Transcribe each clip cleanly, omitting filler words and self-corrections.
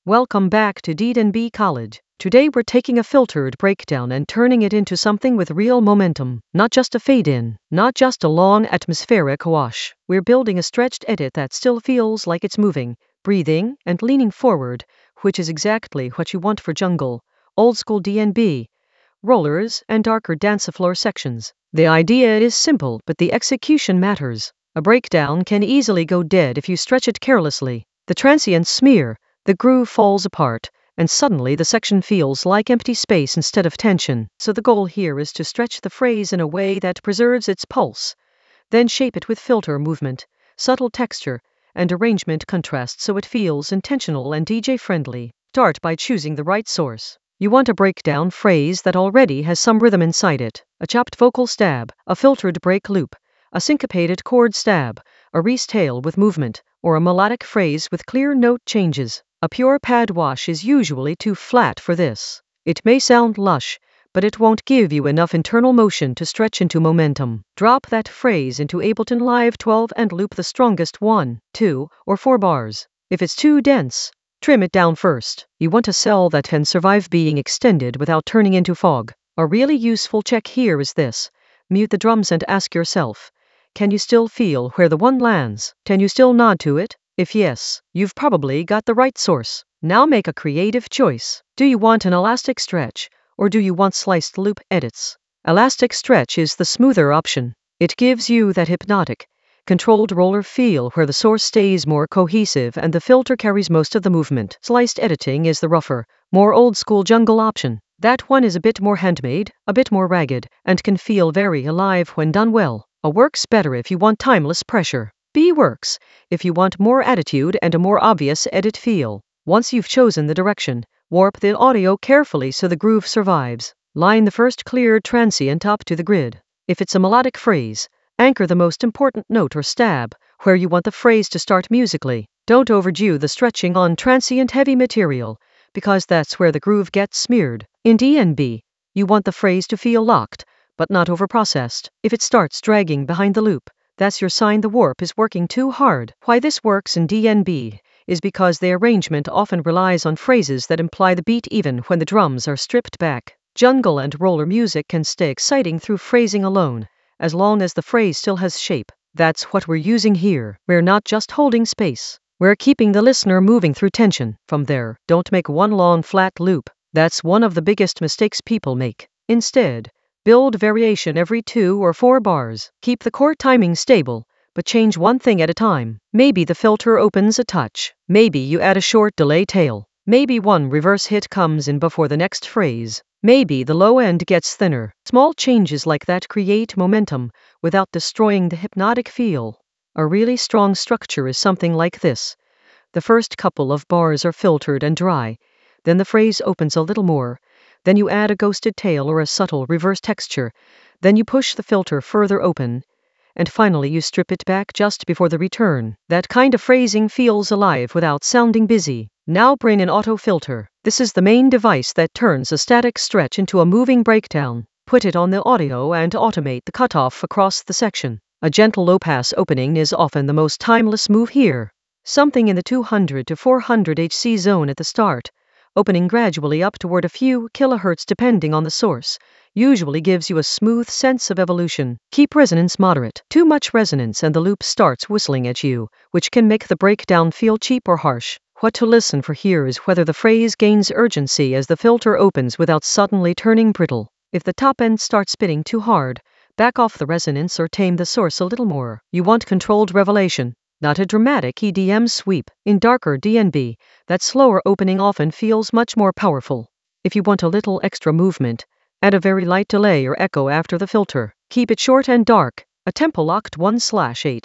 Welcome back to D&B College. Today we're taking a filtered breakdown and turning it into something with real momentum. Not just a fade-in, not just a long atmospheric wash. We're building a stretched edit that still feels like it's moving, breathing, and leaning forward, which is exactly what you want for jungle, old school D&B, rollers, and darker dance floor sections. The idea is simple, but the execution matters. A breakdown can easily go dead if you stretch it carelessly. The transients smear, the groove falls apart, and suddenly the section feels like empty space instead of tension. So the goal here is to stretch the phrase in a way that preserves its pulse, then shape it with filter movement, subtle texture, and arrangement contrast so it feels intentional and DJ-friendly. Start by choosing the right source. You want a breakdown phrase that already has some rhythm inside it, a chopped vocal stab, a filtered break loop, a syncopated chord stab, a restail with movement, or a melodic phrase with clear note changes. A pure pad wash is usually too flat for this. It may sound lush, but it won't give you enough internal motion to stretch into momentum. Drop that phrase into Ableton Live 12 and loop the strongest 1, 2, or 4 bars. If it's too dense, trim it down first. You want a cell that can survive being extended without turning into fog. A really useful check here is this. Mute the drums and ask yourself, can you still feel where the one lands? Can you still nod to it? If yes, you've probably got the right source. Now make a creative choice. Do you want an elastic stretch, or do you want sliced loop edits? Elastic stretch is the smoother option. It gives you that hypnotic, controlled roller feel where the source stays more cohesive and the filter carries most of the movement. Sliced editing is the rougher, more old-school jungle option. That one is a bit more handmade, a bit more ragged, and can feel very alive when done well. A works better if you want timeless pressure. B works if you want more attitude and a more obvious edit feel. Once you've chosen the direction, warp the audio carefully so the groove survives. Line the first clear transient up to the grid. If it's a melodic phrase, anchor the most important note or stab where you want the phrase to start musically. Don't overdo the stretching on transient heavy material, because that's where the groove gets smeared. In D&B, you want the phrase to feel locked, but not overprocessed. If it starts dragging behind the loop, that's your sign the warp is working too hard. Why this works in D&B is because the arrangement often relies on phrases that imply the beat even when the drums are stripped back. Jungle and roller music can stay exciting through phrasing alone, as long as the phrase still has shape. That's what we're using here. We're not just holding space. We're keeping the listener moving through tension. From there, don't make one long flat loop. That's one of the biggest mistakes people make. Instead, build variation every 2 or 4 bars. Keep the core timing stable, but change one thing at a time. Maybe the filter opens a touch. Maybe you add a short delay tail. Maybe one reverse hit comes in before the next phrase. Maybe the low end gets thinner. Small changes like that create momentum without destroying the hypnotic feel. A really strong structure is something like this. The first couple of bars are filtered and dry. Then the phrase opens a little more. Then you add a ghosted tail or a subtle reverse texture. Then you push the filter further open. And finally you strip it back just before the return. That kind of phrasing feels alive without sounding busy. Now bring in auto filter. This is the main device that turns a static stretch into a moving breakdown. Put it on the audio and automate the cutoff across the section. A gentle low-pass opening is often the most timeless move here. Something in the 200 to 400 Hz zone at the start, opening gradually up toward a few kilohertz depending on the source, usually gives you a smooth sense of evolution. Keep resonance moderate. Too much resonance and the loop starts whistling at you, which can make the breakdown feel cheap or harsh. What to listen for here is whether the phrase gains urgency as the filter opens without suddenly turning brittle. If the top end starts spitting too hard, back off the resonance or tame the source a little more. You want controlled revelation, not a dramatic EDM sweep. In darker D&B, that slower opening often feels much more powerful. If you want a little extra movement, add a very light delay or echo after the filter. Keep it short and dark. A tempo locked 1/8,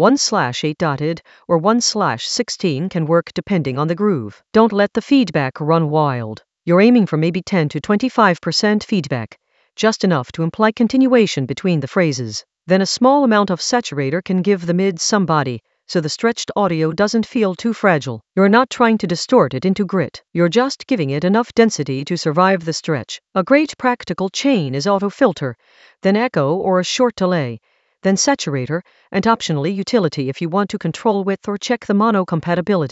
1/8 dotted, or 1/16 can work depending on the groove. Don't let the feedback run wild. You're aiming for maybe 10 to 25% feedback, just enough to imply continuation between the phrases. Then a small amount of saturator can give the mid some body, so the stretched audio doesn't feel too fragile. You're not trying to distort it into grit. You're just giving it enough density to survive the stretch. A great practical chain is auto filter, then echo or a short delay, then saturator, and optionally utility if you want to control width or check the mono compatibility.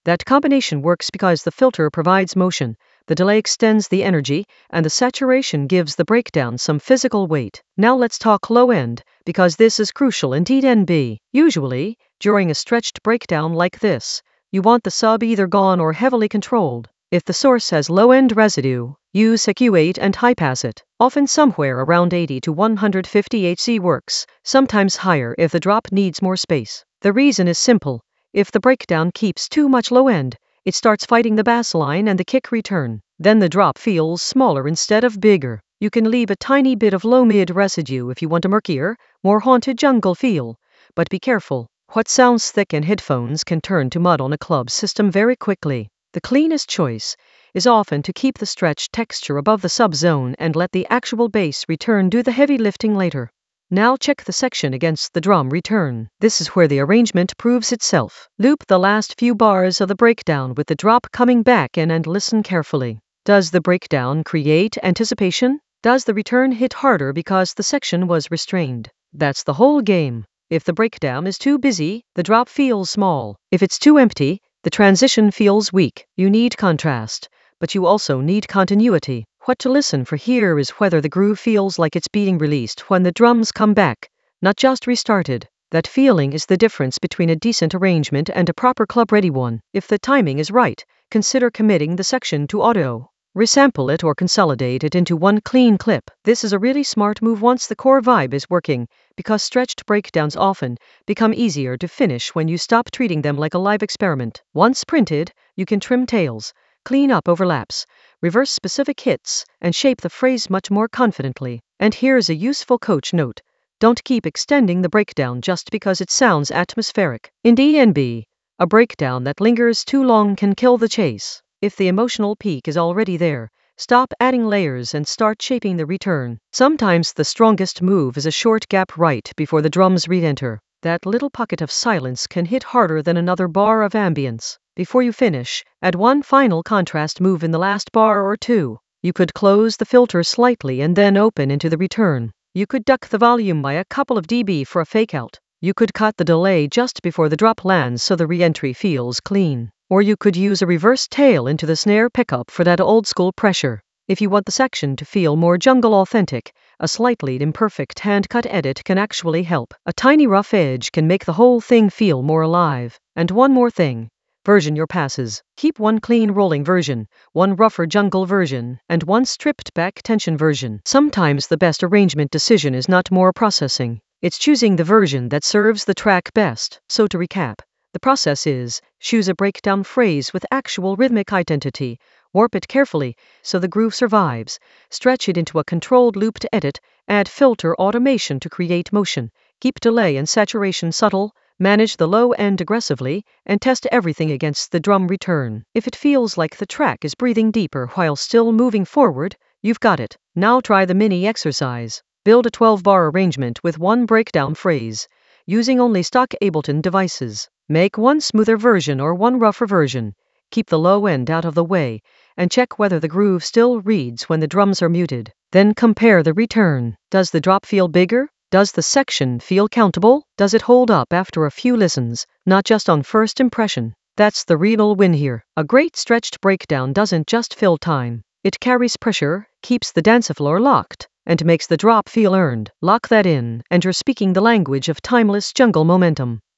That combination works because the filter provides motion, the delay extends the energy, and the saturation gives the breakdown some physical weight. Now let's talk low end, because this is crucial in D&B. Usually, during a stretched breakdown like this, you want the sub either gone or heavily controlled. If the source has low-end residue, use EQ8 and high-pass it. Often somewhere around 80 to 150 Hz works, sometimes higher if the drop needs more space. The reason is simple. If the breakdown keeps too much low-end, it starts fighting the bass line and the kick return. Then the drop feels smaller instead of bigger. You can leave a tiny bit of low-mid residue if you want a murkier, more haunted jungle feel. But be careful. What sounds thick in headphones can turn to mud on a club system very quickly. The cleanest choice is often to keep the stretch texture above the sub-zone and let the actual bass return do the heavy lifting later. Now check the section against the drum return. This is where the arrangement proves itself. Loop the last few bars of the breakdown with the drop coming back in and listen carefully. Does the breakdown create anticipation? Does the return hit harder because the section was restrained? That's the whole game. If the breakdown is too busy, the drop feels small. If it's too empty, the transition feels weak. You need contrast, but you also need continuity. What to listen for here is whether the groove feels like it's being released when the drums come back, not just restarted. That feeling is the difference between a decent arrangement and a proper club-ready one. If the timing is right, consider committing the section to auto. Resample it or consolidate it into one clean clip. This is a really smart move once the core vibe is working, because stretched breakdowns often become easier to finish when you stop treating them like a live experiment. Once printed, you can trim tails, clean up overlaps, reverse specific hits, and shape the phrase much more confidently. And here's a useful coach note. Don't keep extending the breakdown just because it sounds atmospheric. In D&B, a breakdown that lingers too long can kill the chase. If the emotional peak is already there, stop adding layers and start shaping the return. Sometimes the strongest move is a short gap right before the drums re-enter. That little pocket of silence can hit harder than another bar of ambience. Before you finish, add one final contrast move in the last bar or two. You could close the filter slightly and then open into the return. You could duck the volume by a couple of dB for a fake out. You could cut the delay just before the drop lands so the re-entry feels clean. Or you could use a reverse tail into the snare pickup for that old school pressure. If you want the section to feel more jungle authentic, a slightly imperfect hand-cut edit can actually help. A tiny rough edge can make the whole thing feel more alive. And one more thing. Version your passes. Keep one clean rolling version, one rougher jungle version, and one stripped back tension version. Sometimes the best arrangement decision is not more processing. It's choosing the version that serves the track best. So to recap, the process is, choose a breakdown phrase with actual rhythmic identity, warp it carefully so the groove survives, stretch it into a controlled loop to edit, add filter automation to create motion, keep delay and saturation subtle, manage the low end aggressively, and test everything against the drum return. If it feels like the track is breathing deeper while still moving forward, you've got it. Now try the mini exercise. Build a 12-bar arrangement with one breakdown phrase, using only stock Ableton devices. Make one smoother version or one rougher version. Keep the low end out of the way, and check whether the groove still reads when the drums are muted. Then compare the return. Does the drop feel bigger? Does the section feel countable? Does it hold up after a few listens, not just on first impression? That's the real win here. A great stretched breakdown doesn't just fill time. It carries pressure, keeps the dance floor locked, and makes the drop feel earned. Lock that in, and you're speaking the language of timeless jungle momentum.